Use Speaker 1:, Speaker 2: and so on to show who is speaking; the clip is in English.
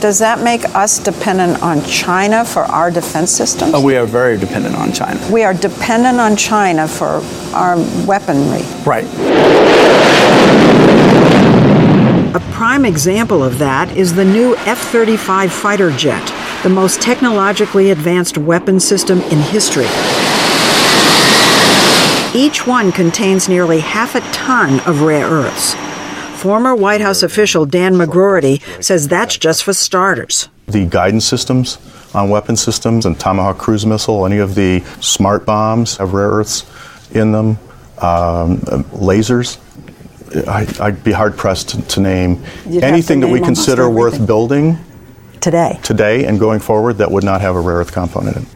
Speaker 1: Does that make us dependent on China for our defense systems?
Speaker 2: We are very dependent on China.
Speaker 1: We are dependent on China for our weaponry.
Speaker 2: Right.
Speaker 1: A prime example of that is the new F-35 fighter jet, the most technologically advanced weapon system in history. Each one contains nearly half a ton of rare earths. Former White House official Dan McGroarty says that's just for starters.
Speaker 3: The guidance systems on weapon systems and Tomahawk cruise missile, any of the smart bombs have rare earths in them, lasers. I'd be hard-pressed to name anything that we consider worth building
Speaker 1: today
Speaker 3: and going forward that would not have a rare earth component in it.